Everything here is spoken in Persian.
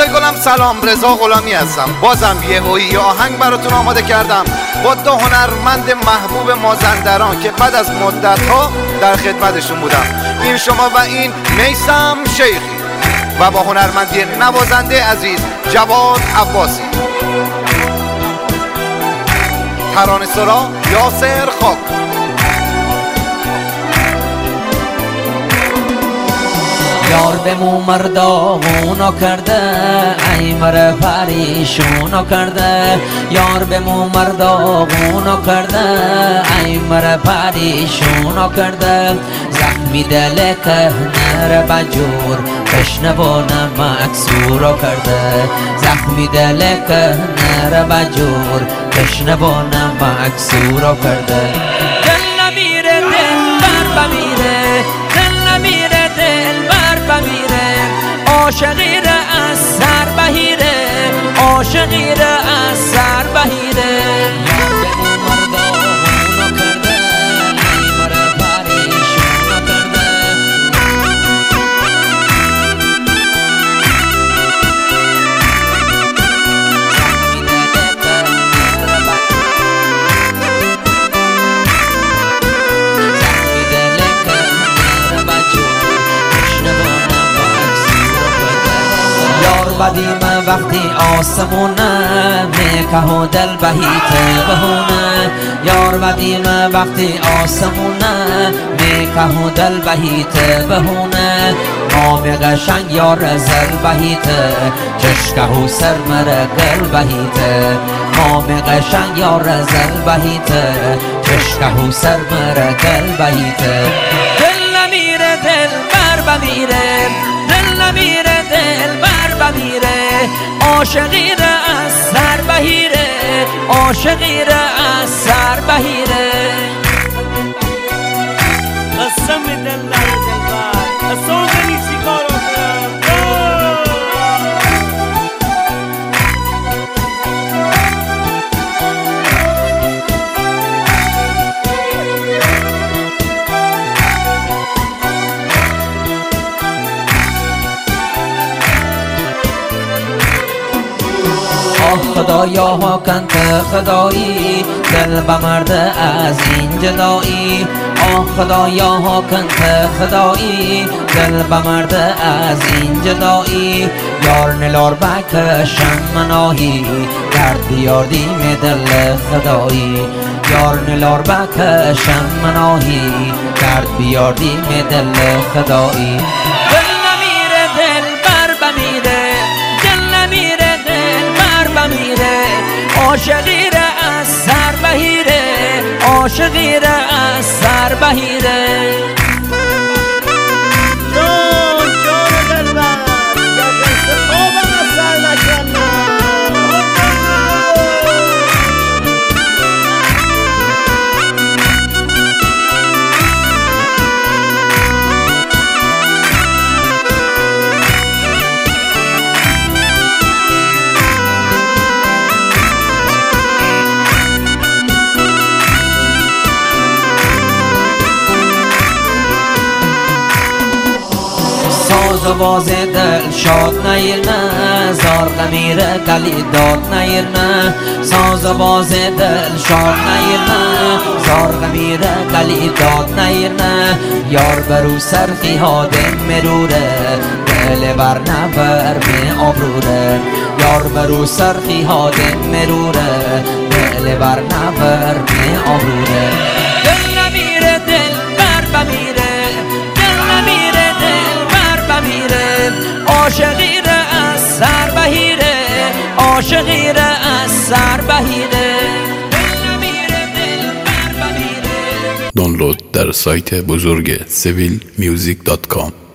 دوستای گلم سلام، رضا غلامی هستم. بازم یه آهنگ براتون آماده کردم با دو هنرمند محبوب مازندران که بعد از مدت‌ها در خدمتشون بودم. این شما و این میثم شیخی و با هنرمندی نوازنده عزیز جواد عباسی. ترانه‌سرا یاسر خاک. یار به مو مرداغونو کرده، ای مر پریشونو کرده. یار به مو مرداغونو کرده، ای مر پریشونو کرده. زخمی دل کهنه را بجور بشنوانه مکسورو کرده. زخمی دل کهنه را بجور بشنوانه مکسورو کرده. دل نمیره دل بر بمیره، دل نمیره دل بر بمیره. عاشقی را از سر بهیره، عاشقی را از سر بهیره. بدیم وقتی آسمونه میکه و دل بهیت بهونه. یار بدیم وقتی آسمونه میکه و دل بهیت بهونه. نام قشنگ یار زل بهیت چشکه و سر مر گل بهیت. نام قشنگ یار زل بهیت چشکه و سر مر گل بهیت. دل نمیره دل بر بمیره، دل نمیره دل بر بمیره. عاشقی را از سر بهیره، عاشقی را از سر بهیره. قسم دل نره دل بر اصلا نیسی کارو کنم. خدایا ها کنت خدایی دل بمرده از این جدایی. خدایا ها کنت خدایی دل بمرده از این جدایی. یار نلار بکشم مناهی درد بیاردیم دل خدایی. یار نلار بکشم مناهی درد بیاردیم دل خدایی. دل نمیره دل بر بمیره، دل نمیره دل بر بمیره. عاشقی را از سر بهیره، عاشقی را از سر بهیره. جان جان دل بر یا دست خوابم از سر نکنم. ساز و باز دل شاد نیرنه، زار غمیره کلی داد نیرنه. ساز و باز دل شاد نیرنه، زار غمیره کلی داد نیرنه. یار برو سرخی هادم مروره، دل بر نبر می آبروره. یار برو سرخی هادم مروره، دل بر نبر می آبروره. دل نمیره دل بر بمیره، دل نمیره دل بر بمیره. عاشقی را از سر بهیره، عاشقی را از سر بهیره. دل نمیره دل بر بمیره. دانلود در سایت بزرگ civilmusic.com.